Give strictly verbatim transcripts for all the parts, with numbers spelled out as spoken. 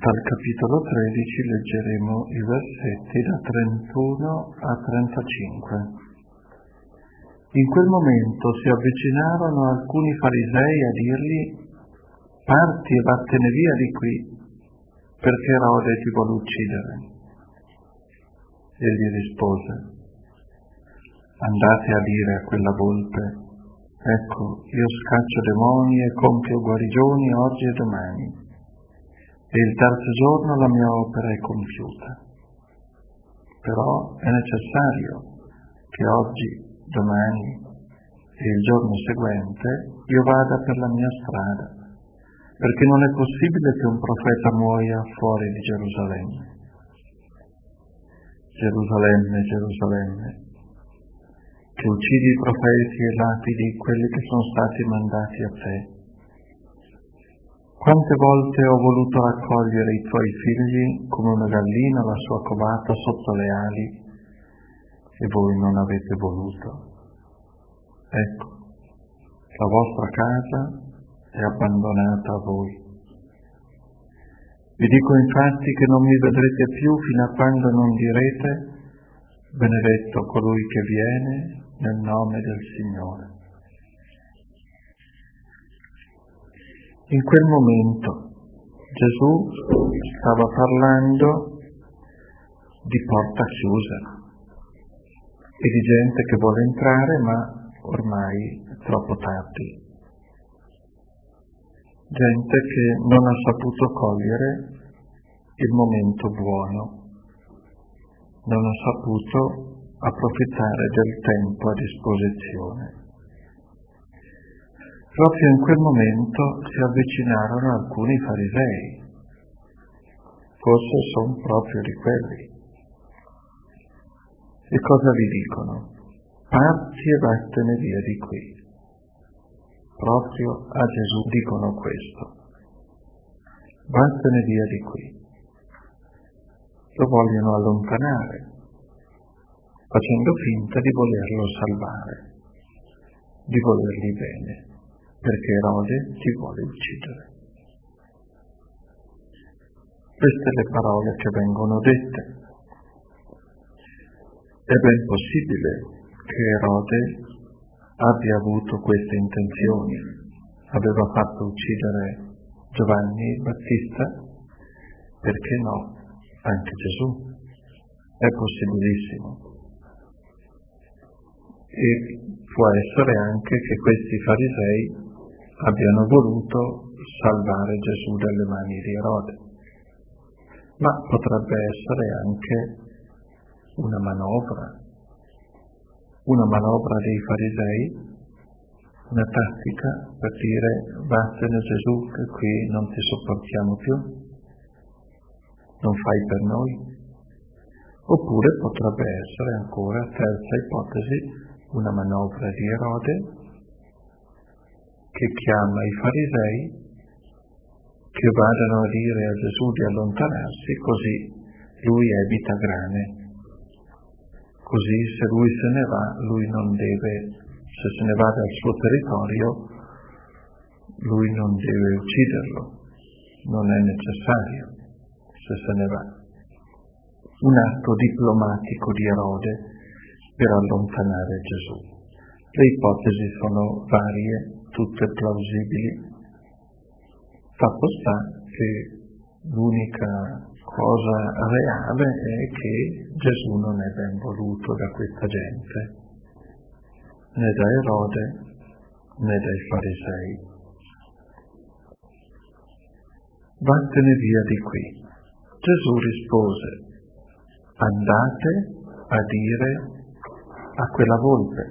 Dal capitolo tredici leggeremo i versetti da trentuno a trentacinque. In quel momento si avvicinarono alcuni farisei a dirgli: «Parti e vattene via di qui, perché Erode ti vuole uccidere». Egli rispose: «Andate a dire a quella volpe: ecco, io scaccio demoni e compio guarigioni oggi e domani, e il terzo giorno la mia opera è compiuta. Però è necessario che oggi, domani e il giorno seguente io vada per la mia strada, perché non è possibile che un profeta muoia fuori di Gerusalemme. Gerusalemme, Gerusalemme, che uccidi i profeti e lapidi quelli che sono stati mandati a te. Quante volte ho voluto raccogliere i tuoi figli come una gallina la sua covata sotto le ali, e voi non avete voluto. Ecco, la vostra casa è abbandonata a voi. Vi dico infatti che non mi vedrete più fino a quando non direte: benedetto colui che viene nel nome del Signore». In quel momento Gesù stava parlando di porta chiusa e di gente che vuole entrare, ma ormai è troppo tardi. Gente che non ha saputo cogliere il momento buono, non ha saputo approfittare del tempo a disposizione. Proprio in quel momento si avvicinarono alcuni farisei, forse sono proprio di quelli. E cosa vi dicono? Parti e vattene via di qui. Proprio a Gesù dicono questo: vattene via di qui. Lo vogliono allontanare, facendo finta di volerlo salvare, di volergli bene, perché Erode ti vuole uccidere. Queste le parole che vengono dette. È ben possibile che Erode abbia avuto queste intenzioni, aveva fatto uccidere Giovanni Battista, perché no, anche Gesù, è possibilissimo. E può essere anche che questi farisei abbiano voluto salvare Gesù dalle mani di Erode, ma potrebbe essere anche una manovra, una manovra dei farisei, una tattica per dire: vattene Gesù, che qui non ti sopportiamo più, non fai per noi. Oppure potrebbe essere ancora, terza ipotesi, una manovra di Erode che chiama i farisei che vadano a dire a Gesù di allontanarsi, così lui evita grane. Così se lui se ne va, lui non deve, se se ne va dal suo territorio, lui non deve ucciderlo, non è necessario se se ne va. Un atto diplomatico di Erode per allontanare Gesù. Le ipotesi sono varie, tutte plausibili. Fatto sta che l'unica cosa reale è che Gesù non è ben voluto da questa gente, né da Erode né dai farisei. Vattene via di qui. Gesù rispose: andate a dire a quella volpe.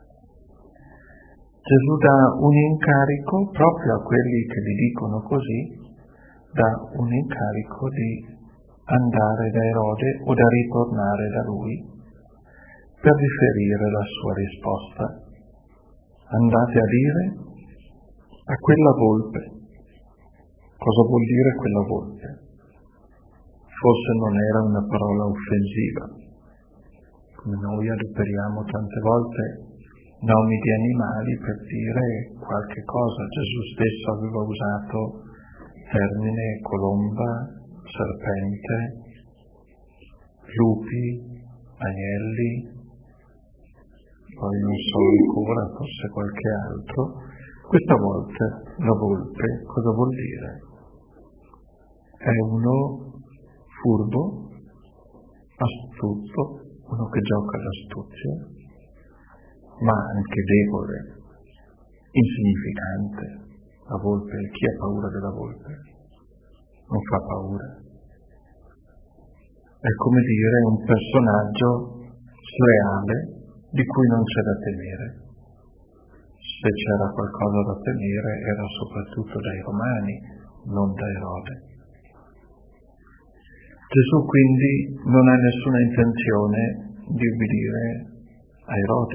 Gesù dà un incarico proprio a quelli che gli dicono così, dà un incarico di andare da Erode o da ritornare da lui per riferire la sua risposta. Andate a dire a quella volpe. Cosa vuol dire quella volpe? Forse non era una parola offensiva, come noi adoperiamo tante volte nomi di animali per dire qualche cosa. Gesù stesso aveva usato il termine colomba, serpente, lupi, agnelli, poi non so ancora, forse qualche altro. Questa volta la volpe cosa vuol dire? È uno furbo, astuto, uno che gioca all'astuzia, ma anche debole, insignificante. La volpe, chi ha paura della volpe? Non fa paura. È come dire un personaggio sleale di cui non c'è da temere. Se c'era qualcosa da temere era soprattutto dai Romani, non da Erode. Gesù quindi non ha nessuna intenzione di ubbidire a Erode.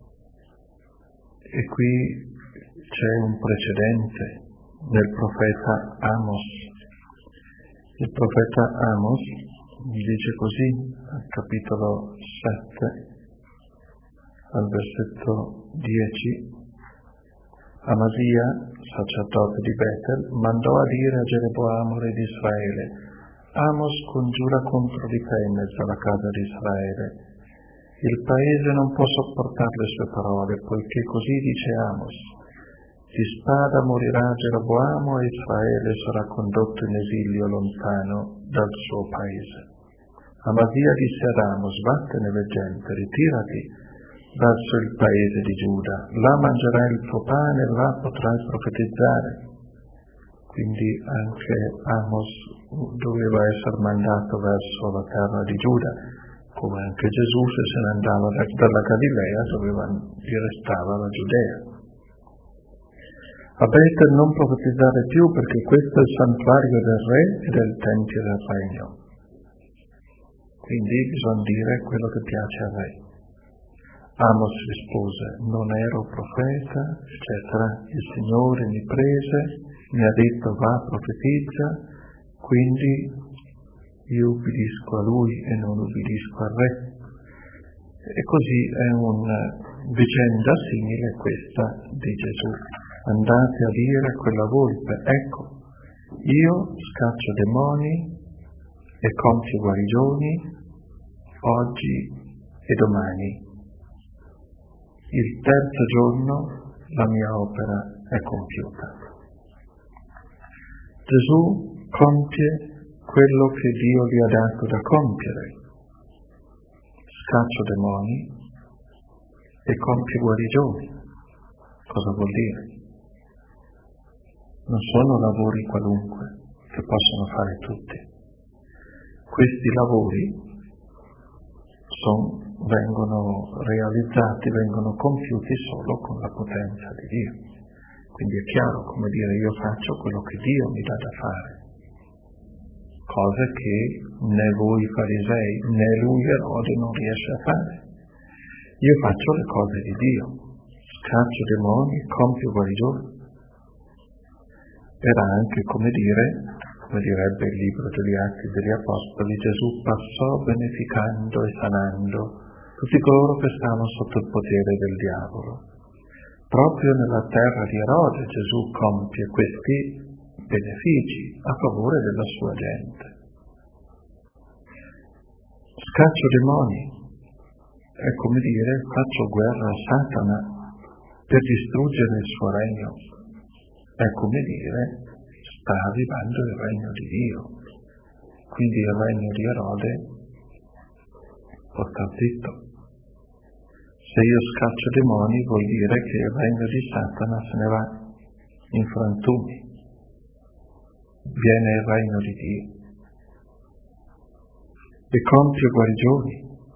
E qui c'è un precedente nel profeta Amos. Il profeta Amos dice così, al capitolo sette, al versetto dieci, Amasia, sacerdote di Betel, mandò a dire a Geroboamo re di Israele: Amos congiura contro di te in mezzo alla casa di Israele. Il paese non può sopportare le sue parole, poiché così dice Amos: di spada morirà Geroboamo e Israele sarà condotto in esilio lontano dal suo paese. Amasia disse ad Amos: vattene veggente, ritirati verso il paese di Giuda, là mangerai il tuo pane, là potrai profetizzare. Quindi anche Amos doveva essere mandato verso la terra di Giuda, come anche Gesù, se se ne andava dalla Galilea, doveva, gli restava la Giudea. A Betel non profetizzare più, perché questo è il santuario del re e del tempio del regno. Quindi bisogna dire quello che piace al re. Amos rispose: non ero profeta, eccetera. Il Signore mi prese, mi ha detto: va, profetizza, quindi io ubbidisco a lui e non ubbidisco al re. E così è una vicenda simile questa di Gesù. Andate a dire a quella volpe: ecco, io scaccio demoni e compio guarigioni oggi e domani. Il terzo giorno la mia opera è compiuta. Gesù compie quello che Dio gli ha dato da compiere. Scaccio demoni e compio guarigioni. Cosa vuol dire? Non sono lavori qualunque che possono fare tutti. Questi lavori sono, vengono realizzati, vengono compiuti solo con la potenza di Dio. Quindi è chiaro, come dire, io faccio quello che Dio mi dà da fare, cose che né voi farisei né lui Erode non riesce a fare. Io faccio le cose di Dio, scaccio demoni, compio guarigioni. Era anche, come dire, come direbbe il libro degli Atti degli Apostoli, Gesù passò beneficando e sanando tutti coloro che stavano sotto il potere del diavolo. Proprio nella terra di Erode Gesù compie questi benefici a favore della sua gente. Scaccio demoni, è come dire, faccio guerra a Satana per distruggere il suo regno. È come dire, sta arrivando il regno di Dio. Quindi il regno di Erode può star zitto. Se io scaccio demoni vuol dire che il regno di Satana se ne va in frantumi. Viene il regno di Dio. E compio guarigioni.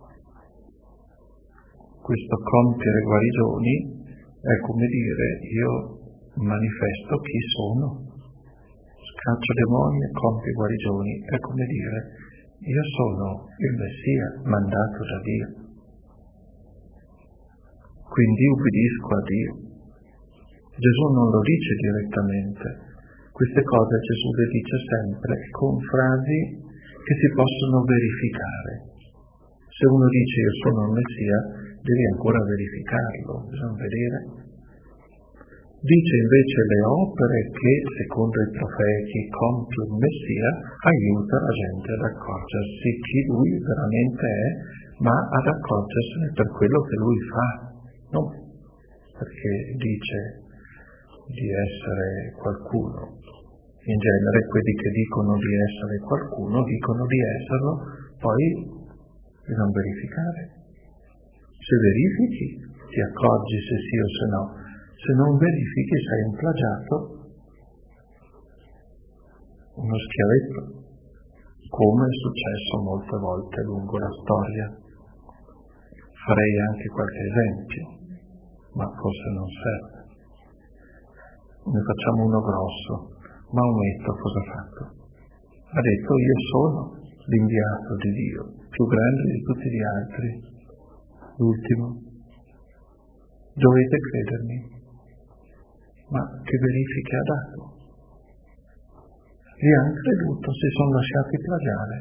Questo compiere guarigioni è come dire, io manifesto chi sono. Scaccio demoni e compio guarigioni è come dire, io sono il Messia mandato da Dio. Quindi ubbidisco a Dio. Gesù non lo dice direttamente, queste cose Gesù le dice sempre con frasi che si possono verificare. Se uno dice io sono il Messia, devi ancora verificarlo, bisogna vedere. Dice invece le opere che, secondo i profeti, compie il Messia, aiuta la gente ad accorgersi chi lui veramente è, ma ad accorgersene per quello che lui fa, non perché dice di essere qualcuno. In genere quelli che dicono di essere qualcuno dicono di esserlo, poi di non verificare. Se verifichi ti accorgi se sì o se no. Se non verifichi sei un plagiato, uno schiavetto, come è successo molte volte lungo la storia. Farei anche qualche esempio, ma forse non serve. Ne facciamo uno grosso. Maometto cosa ha fatto? Ha detto: io sono l'inviato di Dio, più grande di tutti gli altri, l'ultimo. Dovete credermi. Ma che verifiche ha dato? Li hanno creduto, si sono lasciati plagiare,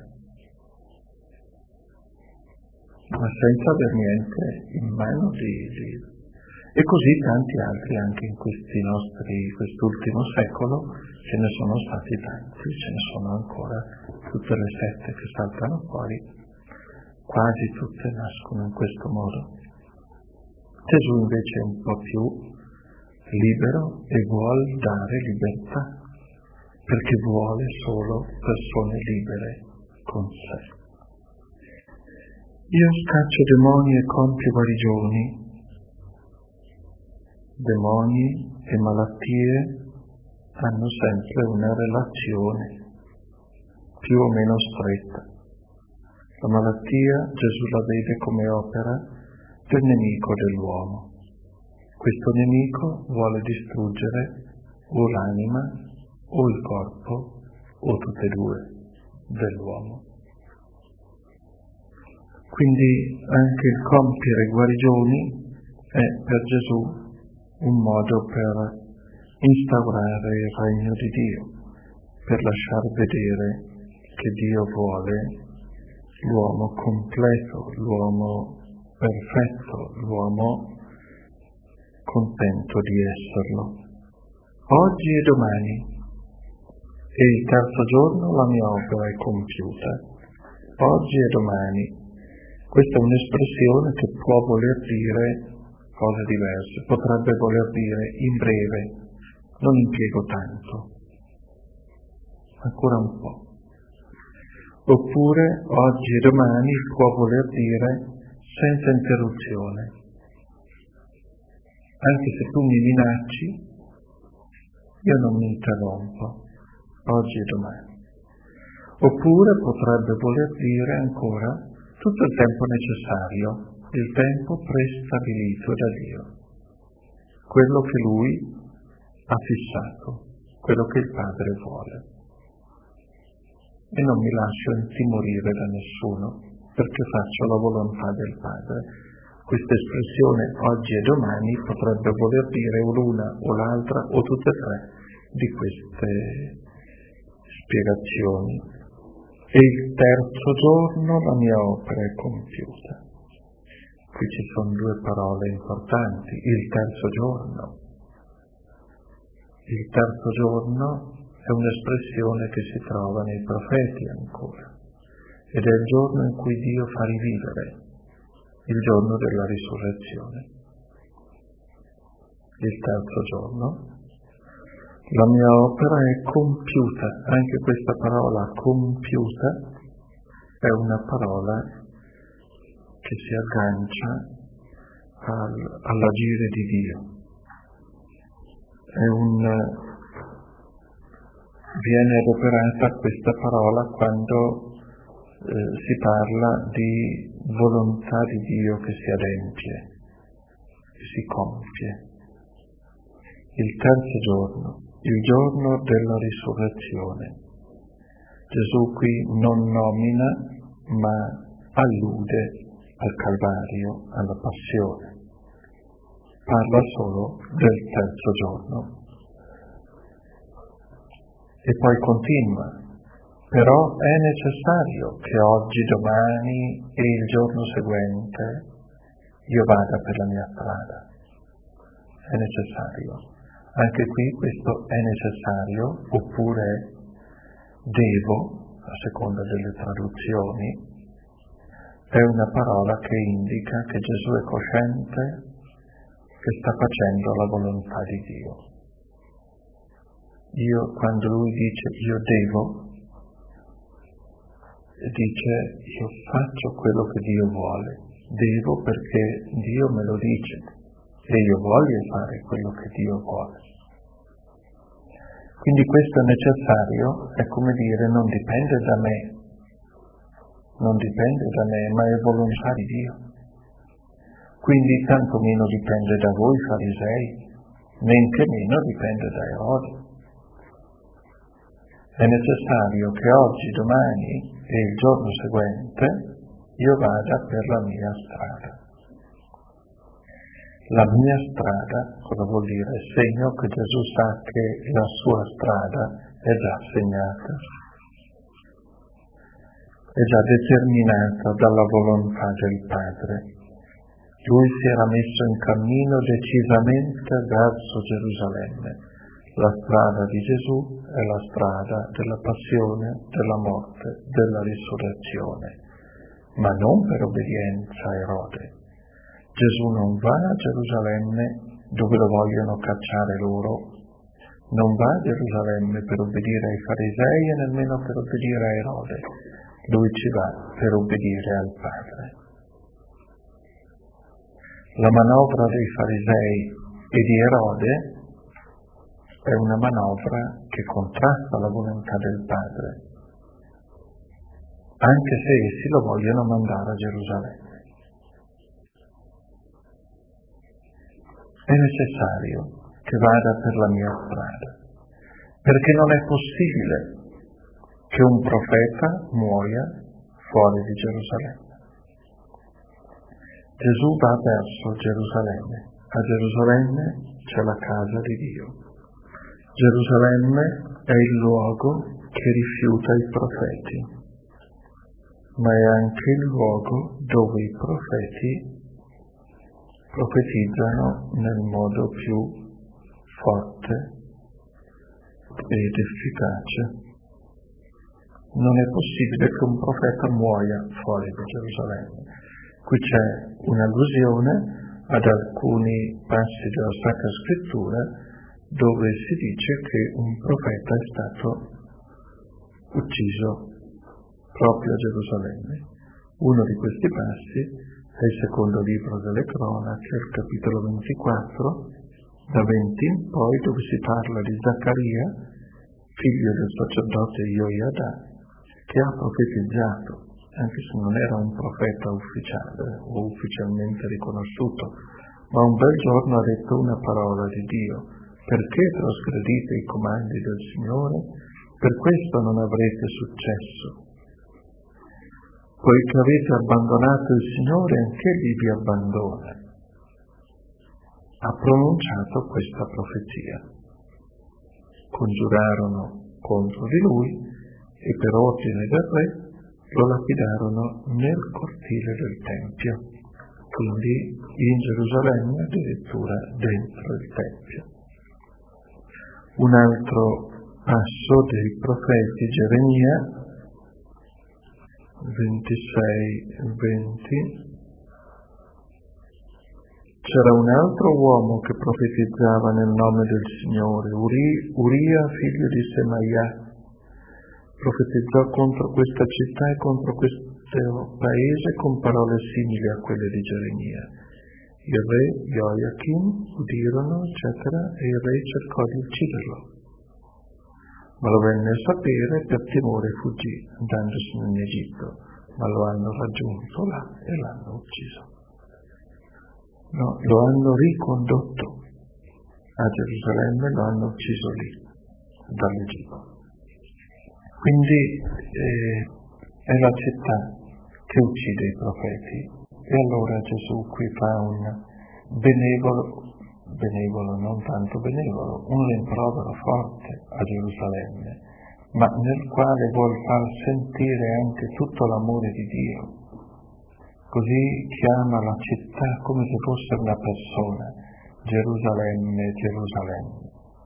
ma senza aver niente in mano di, di... E così tanti altri anche in questi nostri, quest'ultimo secolo, ce ne sono stati tanti, ce ne sono ancora, tutte le sette che saltano fuori, quasi tutte nascono in questo modo. Gesù invece è un po' più libero e vuol dare libertà, perché vuole solo persone libere con sé. Io scaccio demoni e compio guarigioni. Demoni e malattie hanno sempre una relazione più o meno stretta. La malattia Gesù la vede come opera del nemico dell'uomo. Questo nemico vuole distruggere o l'anima o il corpo o tutte e due dell'uomo. Quindi anche il compiere guarigioni è per Gesù un modo per instaurare il regno di Dio, per lasciar vedere che Dio vuole l'uomo completo, l'uomo perfetto, l'uomo contento di esserlo. Oggi e domani, e il terzo giorno la mia opera è compiuta. Oggi e domani. Questa è un'espressione che può voler dire cose diverse, potrebbe voler dire in breve, non impiego tanto, ancora un po'. Oppure oggi e domani può voler dire senza interruzione. Anche se tu mi minacci, io non mi interrompo, oggi e domani. Oppure potrebbe voler dire ancora tutto il tempo necessario, il tempo prestabilito da Dio, quello che Lui ha fissato, quello che il Padre vuole. E non mi lascio intimorire da nessuno, perché faccio la volontà del Padre. Questa espressione oggi e domani potrebbe voler dire o l'una o l'altra o tutte e tre di queste spiegazioni. E il terzo giorno la mia opera è compiuta. Qui ci sono due parole importanti. Il terzo giorno. Il terzo giorno è un'espressione che si trova nei profeti ancora. Ed è il giorno in cui Dio fa rivivere, il giorno della risurrezione. Il terzo giorno. La mia opera è compiuta, anche questa parola compiuta è una parola che si aggancia al, all'agire di Dio. È un, viene adoperata questa parola quando eh, si parla di volontà di Dio che si adempie, che si compie. Il terzo giorno. Il giorno della risurrezione. Gesù qui non nomina, ma allude al Calvario, alla passione. Parla solo del terzo giorno. E poi continua. Però è necessario che oggi, domani e il giorno seguente io vada per la mia strada. È necessario. Anche qui questo è necessario, oppure devo, a seconda delle traduzioni, è una parola che indica che Gesù è cosciente che sta facendo la volontà di Dio. Io, quando lui dice io devo, dice io faccio quello che Dio vuole, devo perché Dio me lo dice e io voglio fare quello che Dio vuole. Quindi questo è necessario, è come dire, non dipende da me, non dipende da me, ma è volontà di Dio. Quindi tanto meno dipende da voi farisei, men che meno dipende da Erode. È necessario che oggi, domani e il giorno seguente io vada per la mia strada. La mia strada, cosa vuol dire? Segno che Gesù sa che la sua strada è già segnata, è già determinata dalla volontà del Padre. Lui si era messo in cammino decisamente verso Gerusalemme. La strada di Gesù è la strada della passione, della morte, della risurrezione, ma non per obbedienza a Erode. Gesù non va a Gerusalemme dove lo vogliono cacciare loro, non va a Gerusalemme per obbedire ai farisei e nemmeno per obbedire a Erode. Lui ci va per obbedire al Padre. La manovra dei farisei e di Erode è una manovra che contrasta la volontà del Padre, anche se essi lo vogliono mandare a Gerusalemme. È necessario che vada per la mia strada, perché non è possibile che un profeta muoia fuori di Gerusalemme. Gesù va verso Gerusalemme. A Gerusalemme c'è la casa di Dio. Gerusalemme è il luogo che rifiuta i profeti, ma è anche il luogo dove i profeti profetizzano nel modo più forte ed efficace. Non è possibile che un profeta muoia fuori da Gerusalemme. Qui c'è un'allusione ad alcuni passi della Sacra Scrittura dove si dice che un profeta è stato ucciso proprio a Gerusalemme. Uno di questi passi è il secondo libro delle Cronache, il capitolo ventiquattro, da venti in poi, dove si parla di Zaccaria, figlio del sacerdote Joiada, che ha profetizzato, anche se non era un profeta ufficiale o ufficialmente riconosciuto, ma un bel giorno ha detto una parola di Dio: perché trasgredite i comandi del Signore? Per questo non avrete successo. Poiché avete abbandonato il Signore, anch'Egli vi abbandona. Ha pronunciato questa profezia. Congiurarono contro di lui e per ordine del re lo lapidarono nel cortile del Tempio, quindi in Gerusalemme, addirittura dentro il Tempio. Un altro passo dei profeti, Geremia ventisei venti, c'era un altro uomo che profetizzava nel nome del Signore, Uri, Uria, figlio di Semaia. Profetizzò contro questa città e contro questo paese con parole simili a quelle di Geremia. Il re Joachim udirono, eccetera, e il re cercò di ucciderlo. Ma lo venne a sapere, per timore fuggì, andandosene in Egitto, ma lo hanno raggiunto là e l'hanno ucciso. No, lo hanno ricondotto a Gerusalemme, lo hanno ucciso lì, dall'Egitto. Quindi eh, è la città che uccide i profeti. E allora Gesù qui fa un benevolo, benevolo, non tanto benevolo, un rimprovero forte a Gerusalemme, ma nel quale vuol far sentire anche tutto l'amore di Dio. Così chiama la città come se fosse una persona: Gerusalemme, Gerusalemme,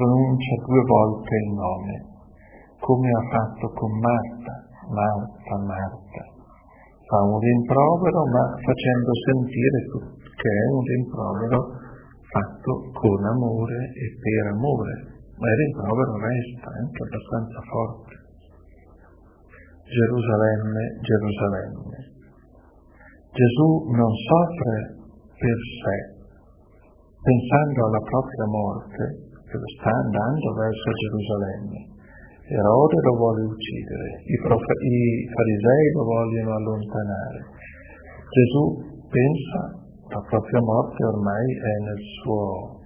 pronuncia due volte il nome, come ha fatto con Marta, Marta, Marta. Fa un rimprovero, ma facendo sentire che è un rimprovero fatto con amore e per amore, ma il rimprovero resta anche abbastanza forte. Gerusalemme, Gerusalemme. Gesù non soffre per sé, pensando alla propria morte, che sta andando verso Gerusalemme. Erode lo vuole uccidere, i, profe- i farisei lo vogliono allontanare. Gesù pensa la propria morte ormai è nel suo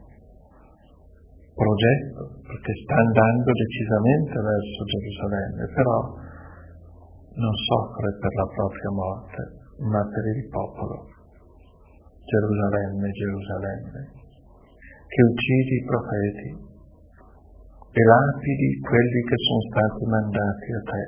progetto, perché sta andando decisamente verso Gerusalemme, però non soffre per la propria morte, ma per il popolo. Gerusalemme, Gerusalemme, che uccidi i profeti e lapidi quelli che sono stati mandati a te.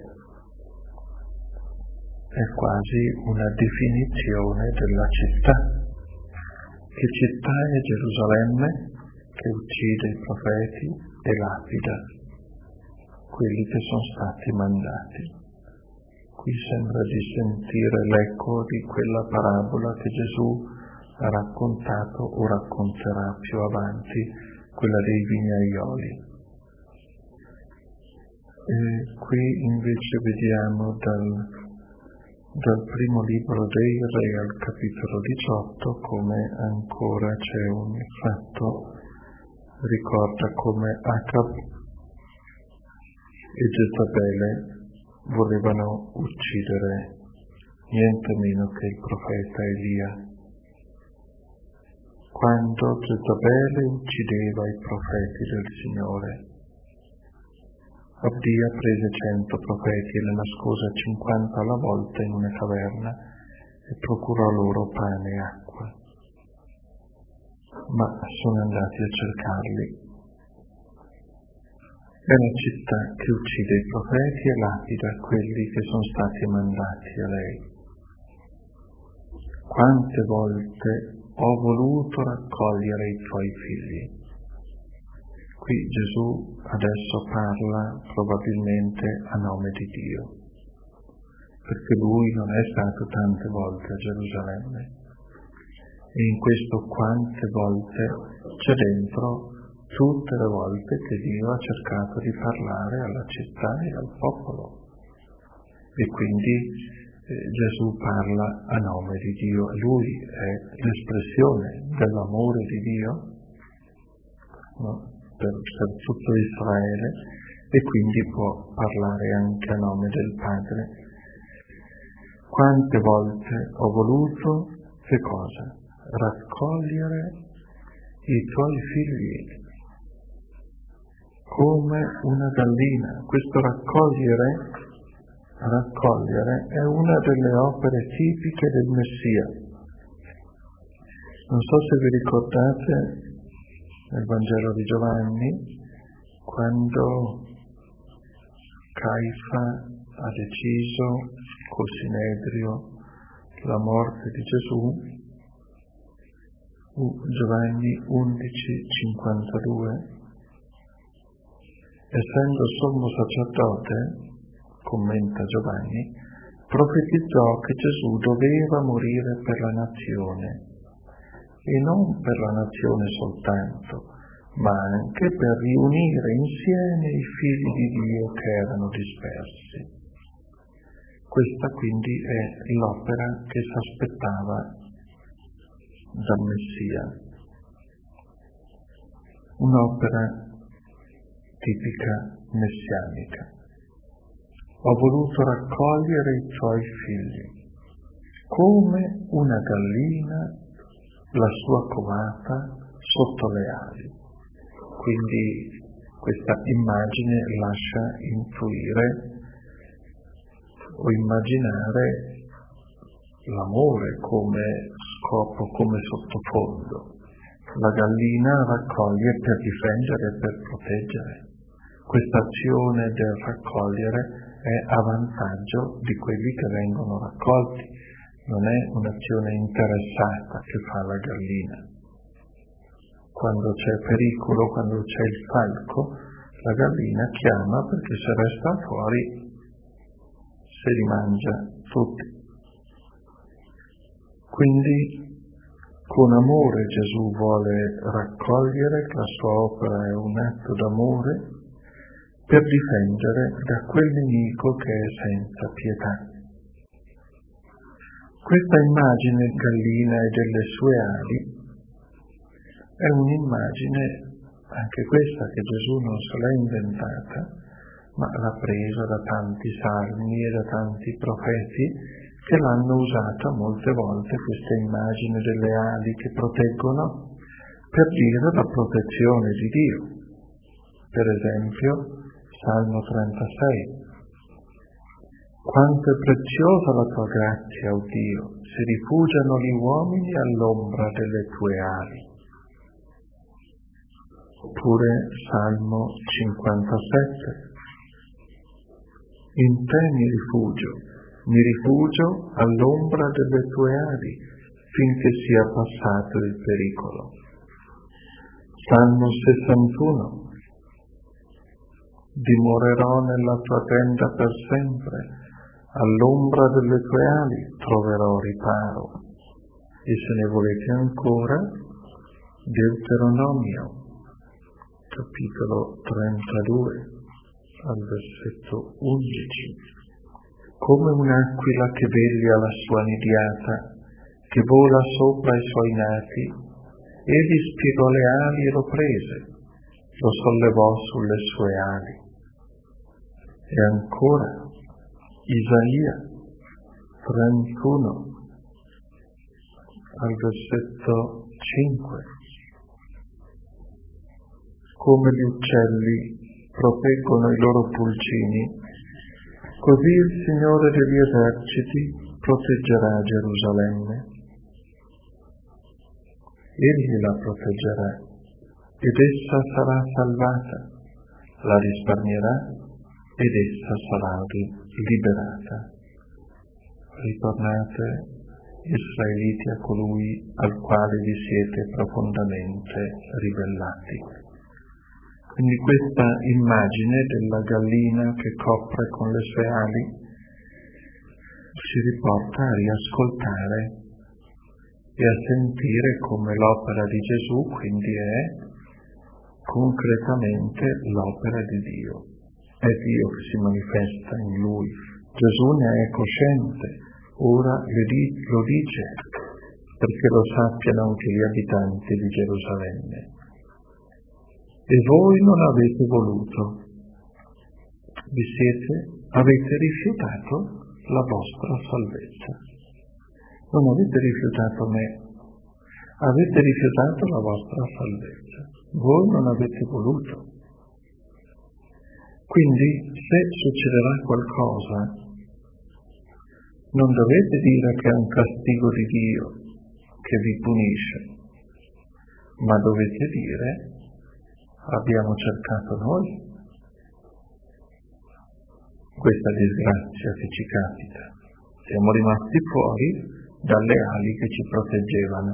È quasi una definizione della città. Che città è Gerusalemme che uccide i profeti e lapida quelli che sono stati mandati. Qui sembra di sentire l'eco di quella parabola che Gesù ha raccontato o racconterà più avanti, quella dei vignaioli. E qui invece vediamo dal, dal primo libro dei Re al capitolo diciotto come ancora c'è un fatto, ricorda come Acab e Jezabele volevano uccidere niente meno che il profeta Elia. Quando Jezabele uccideva i profeti del Signore, Abdia prese cento profeti e li nascose cinquanta alla volta in una caverna e procurò loro pane e acqua. Ma sono andati a cercarli. È la città che uccide i profeti e lapida quelli che sono stati mandati a lei. Quante volte ho voluto raccogliere i tuoi figli. Qui Gesù adesso parla probabilmente a nome di Dio, perché lui non è stato tante volte a Gerusalemme. E in questo quante volte c'è dentro tutte le volte che Dio ha cercato di parlare alla città e al popolo. E quindi eh, Gesù parla a nome di Dio. Lui è l'espressione dell'amore di Dio, no? per, per tutto Israele, e quindi può parlare anche a nome del Padre. Quante volte ho voluto, che cosa? Raccogliere i tuoi figli come una gallina. Questo raccogliere, raccogliere è una delle opere tipiche del Messia. Non so se vi ricordate nel Vangelo di Giovanni, quando Caifa ha deciso col Sinedrio la morte di Gesù, Giovanni undici cinquantadue, essendo sommo sacerdote, commenta Giovanni, profetizzò che Gesù doveva morire per la nazione, e non per la nazione soltanto, ma anche per riunire insieme i figli di Dio che erano dispersi. Questa quindi è l'opera che si aspettava dal Messia, un'opera tipica messianica. Ho voluto raccogliere i tuoi figli, come una gallina la sua covata sotto le ali. Quindi questa immagine lascia intuire o immaginare l'amore come scopo, come sottofondo. La gallina raccoglie per difendere e per proteggere. Questa azione del raccogliere è a vantaggio di quelli che vengono raccolti, non è un'azione interessata che fa la gallina. quando c'è pericolo, quando c'è il falco, la gallina chiama perché se resta fuori se li mangia tutti. Quindi con amore Gesù vuole raccogliere, la sua opera è un atto d'amore per difendere da quel nemico che è senza pietà. Questa immagine gallina e delle sue ali è un'immagine, anche questa, che Gesù non se l'ha inventata, ma l'ha presa da tanti salmi e da tanti profeti che l'hanno usata molte volte, questa immagine delle ali che proteggono, per dire la protezione di Dio. Per esempio, Salmo trentasei. Quanto è preziosa la tua grazia, o Dio, si rifugiano gli uomini all'ombra delle tue ali. Oppure Salmo cinquantasette. In te mi rifugio, mi rifugio all'ombra delle tue ali, finché sia passato il pericolo. Salmo sessantuno. Dimorerò nella tua tenda per sempre, all'ombra delle tue ali troverò riparo. E se ne volete ancora, Deuteronomio, capitolo trentadue, al versetto undici. Come un'aquila che veglia la sua nidiata, che vola sopra i suoi nati, egli spiegò le ali e lo prese, lo sollevò sulle sue ali. E ancora, Isaia trentuno, al versetto cinque. Come gli uccelli proteggono i loro pulcini, così il Signore degli eserciti proteggerà Gerusalemme. Egli la proteggerà ed essa sarà salvata, la risparmierà ed essa sarà liberata. Ritornate, Israeliti, a colui al quale vi siete profondamente ribellati. Quindi questa immagine della gallina che copre con le sue ali ci riporta a riascoltare e a sentire come l'opera di Gesù quindi è concretamente l'opera di Dio. È Dio che si manifesta in lui. Gesù ne è cosciente, ora lo dice perché lo sappiano anche gli abitanti di Gerusalemme. E voi non avete voluto, vi siete, avete rifiutato la vostra salvezza. Non avete rifiutato me, avete rifiutato la vostra salvezza. Voi non avete voluto. Quindi, se succederà qualcosa, non dovete dire che è un castigo di Dio che vi punisce, ma dovete dire: abbiamo cercato noi questa disgrazia che ci capita. Siamo rimasti fuori dalle ali che ci proteggevano.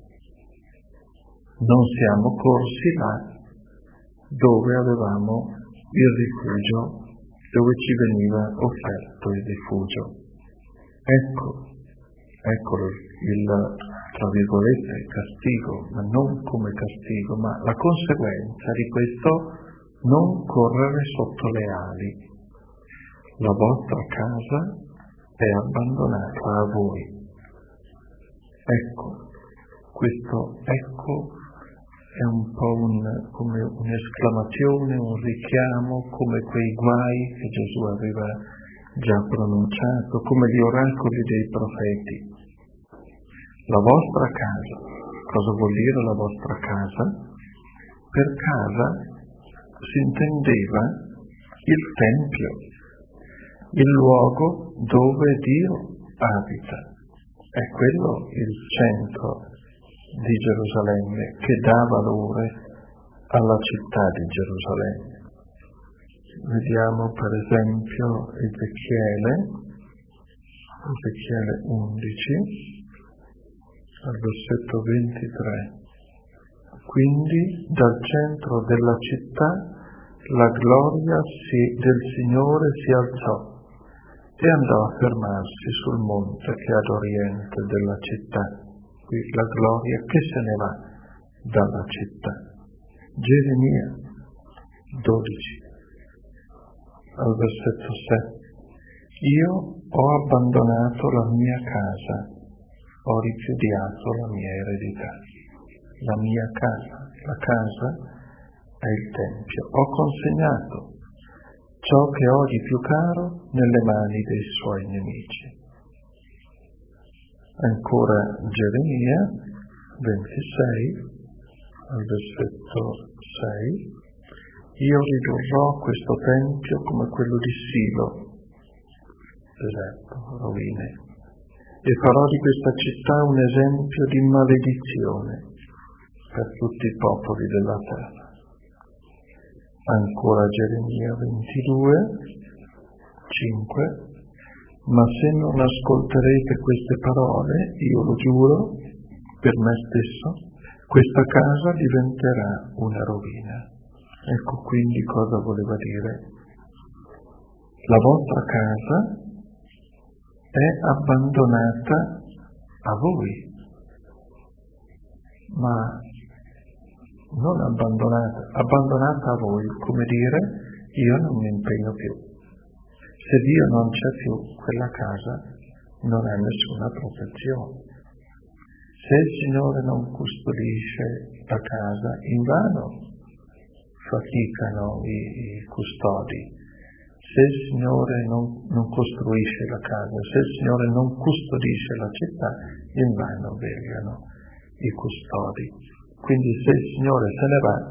Non siamo corsi là dove avevamo il rifugio, dove ci veniva offerto il rifugio. Ecco, ecco il, tra virgolette, il castigo, ma non come castigo, ma la conseguenza di questo non correre sotto le ali. La vostra casa è abbandonata a voi. Ecco, questo ecco è un po' un, come un'esclamazione, un richiamo, come quei guai che Gesù aveva già pronunciato, come gli oracoli dei profeti. La vostra casa, cosa vuol dire la vostra casa? Per casa si intendeva il Tempio, il luogo dove Dio abita. È quello il centro di Gerusalemme che dà valore alla città di Gerusalemme. Vediamo per esempio Ezechiele, Ezechiele undici, al versetto ventitré. Quindi dal centro della città la gloria si, del Signore si alzò e andò a fermarsi sul monte che è ad oriente della città. Qui la gloria che se ne va dalla città. Geremia dodici, al versetto sette. Io ho abbandonato la mia casa, ho ripudiato la mia eredità. La mia casa, la casa è il Tempio. Ho consegnato ciò che ho di più caro nelle mani dei suoi nemici. Ancora Geremia ventisei, al versetto sei. Io ridurrò questo Tempio come quello di Silo, deserto, rovine, e farò di questa città un esempio di maledizione per tutti i popoli della terra. Ancora Geremia ventidue, cinque. Ma se non ascolterete queste parole, io lo giuro per me stesso, questa casa diventerà una rovina. Ecco quindi cosa voleva dire. La vostra casa è abbandonata a voi, ma non abbandonata, abbandonata a voi, come dire, io non mi impegno più. Se Dio non c'è più, quella casa non ha nessuna protezione. Se il Signore non custodisce la casa, invano faticano i, i custodi. Se il Signore non, non costruisce la casa, se il Signore non custodisce la città, invano vegliano i custodi. Quindi se il Signore se ne va,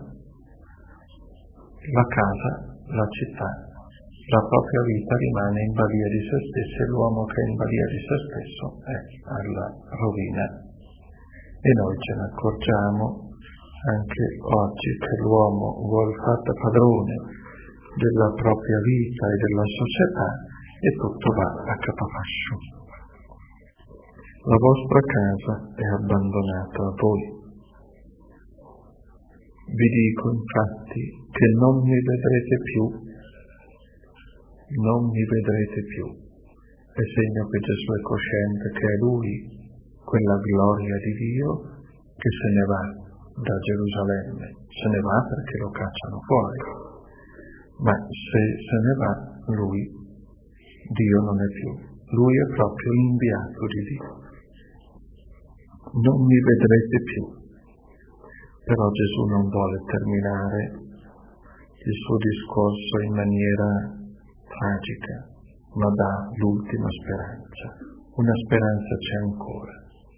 la casa, la città, la propria vita rimane in balia di se stesso e l'uomo che è in balia di se stesso è alla rovina. E noi ce ne accorgiamo anche oggi che l'uomo vuole farsi padrone della propria vita e della società e tutto va a capofascio. La vostra casa è abbandonata a voi. Vi dico infatti che non mi vedrete più, non mi vedrete più. È segno che Gesù è cosciente che è Lui, quella gloria di Dio, che se ne va da Gerusalemme. Se ne va perché lo cacciano fuori. Ma se se ne va Lui, Dio non è più. Lui è proprio l'inviato di Dio. Non mi vedrete più. Però Gesù non vuole terminare il suo discorso in maniera tragica, ma dà l'ultima speranza. Una speranza c'è ancora.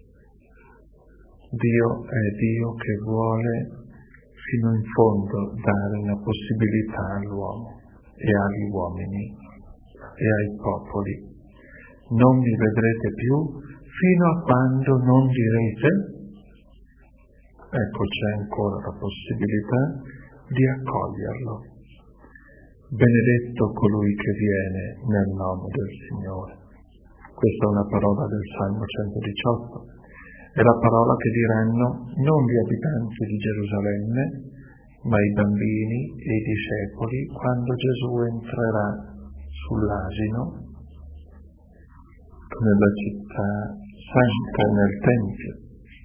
Dio è Dio che vuole fino in fondo dare una possibilità all'uomo e agli uomini e ai popoli. Non mi vedrete più fino a quando non direte. Ecco, c'è ancora la possibilità di accoglierlo. Benedetto colui che viene nel nome del Signore. Questa è una parola del Salmo centodiciotto. È la parola che diranno non gli abitanti di Gerusalemme, ma i bambini e i discepoli quando Gesù entrerà sull'asino nella città santa, nel Tempio.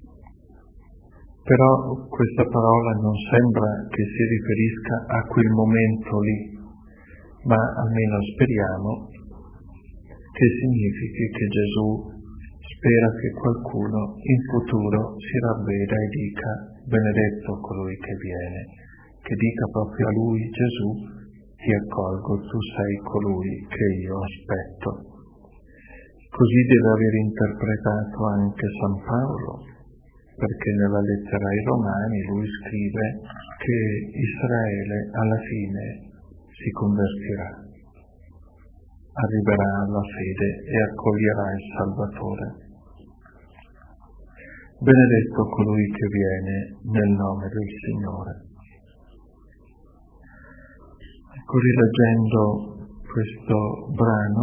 Però questa parola non sembra che si riferisca a quel momento lì, ma almeno speriamo che significhi che Gesù spera che qualcuno in futuro si ravveda e dica benedetto colui che viene, che dica proprio a lui Gesù ti accolgo, tu sei colui che io aspetto. Così deve aver interpretato anche San Paolo, perché nella lettera ai Romani lui scrive che Israele alla fine si convertirà, arriverà alla fede e accoglierà il Salvatore. Benedetto colui che viene nel nome del Signore. Ecco, rileggendo questo brano,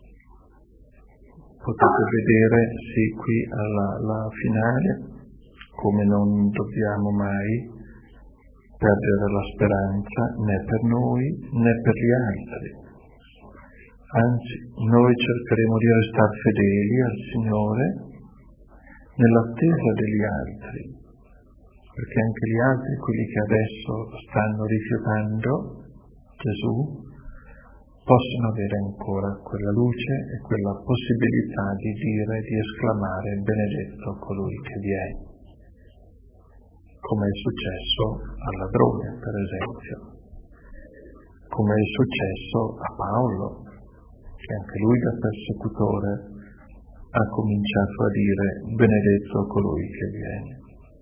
potete vedere, sì, qui alla, alla finale, come non dobbiamo mai perdere la speranza né per noi né per gli altri. Anzi, noi cercheremo di restare fedeli al Signore nell'attesa degli altri, perché anche gli altri, quelli che adesso stanno rifiutando Gesù, possono avere ancora quella luce e quella possibilità di dire, di esclamare benedetto colui che viene, come è successo al ladrone, per esempio, come è successo a Paolo, che anche lui da persecutore ha cominciato a dire benedetto colui che viene.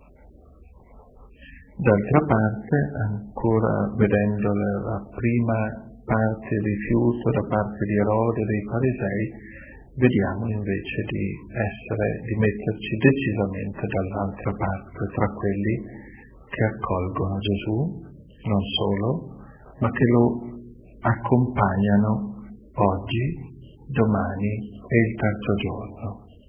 D'altra parte, ancora vedendo la prima parte di rifiuto da parte di Erode e dei farisei, vediamo invece di essere, di metterci decisamente dall'altra parte, tra quelli che accolgono Gesù, non solo, ma che lo accompagnano oggi, domani e il terzo giorno.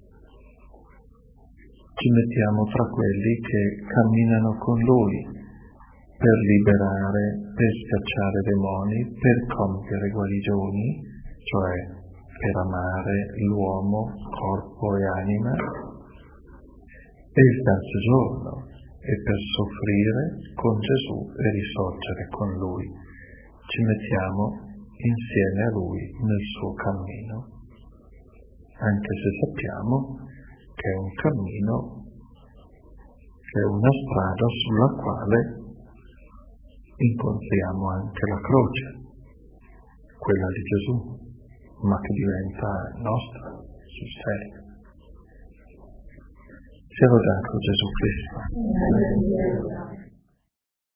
Ci mettiamo tra quelli che camminano con Lui per liberare, per scacciare demoni, per compiere guarigioni, cioè per amare l'uomo, corpo e anima, e il terzo giorno, e per soffrire con Gesù e risorgere con Lui. Ci mettiamo insieme a Lui nel suo cammino, anche se sappiamo che è un cammino, che è una strada sulla quale incontriamo anche la croce, quella di Gesù, ma che diventa nostra sul serio. Sia lodato Gesù Cristo.